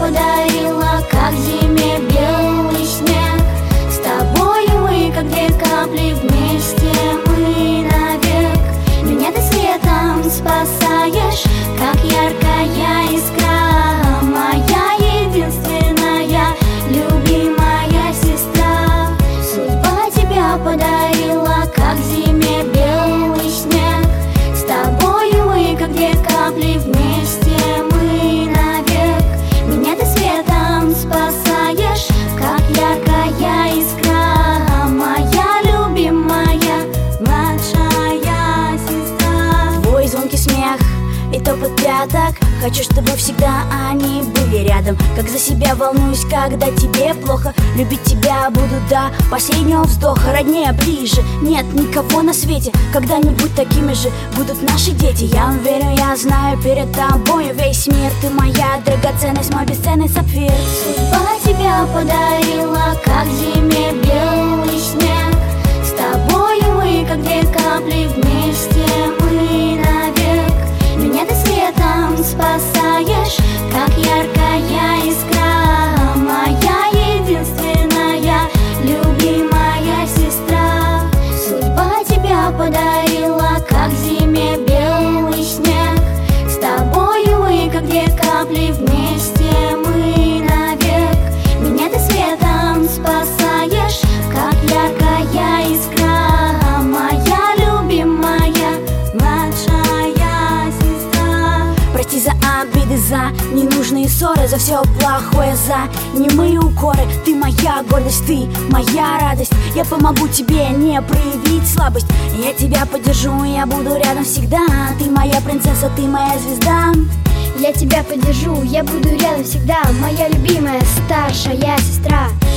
подарила, как зиме белый снег. С тобою мы, как две капли, вместе мы навек. Меня ты светом спасаешь, как яркая искра. Моя единственная, любимая сестра. Судьба тебя подарила, как зиме белый снег. С тобою мы, как две капли, вместе мы навек. Меня ты светом спасаешь, как яркая искра. Моя любимая младшая сестра. Твой звонкий смех и топот пяток, хочу, чтобы всегда они были рядом. Как за себя волнуюсь, когда тебе плохо. Любить тебя буду до последнего вздоха. Роднее, ближе, нет никого на свете. Когда-нибудь такими же будут наши дети. Я уверен, я знаю, перед тобой весь мир. Ты моя драгоценность, мой бесценный сапфир. Судьба тебя подарила, как зиме белый снег. С тобою мы, как две капли, вместе мы навек. Меня ты светом спасаешь, как яркая искра. Моя единственная, любимая сестра. Судьба тебя подарила, как зиме белый снег. С тобою мы, как две капли, вместе мы навек. Меня ты светом спасаешь, как яркая искра. Моя любимая младшая сестра. Прости за обиды, за ненужные ссоры, за все плохое, за немые укоры. Ты моя гордость, ты моя радость. Я помогу тебе не проявить слабость. Я тебя поддержу, я буду рядом всегда. Ты моя принцесса, ты моя звезда. Я тебя поддержу, я буду рядом всегда. Моя любимая старшая сестра.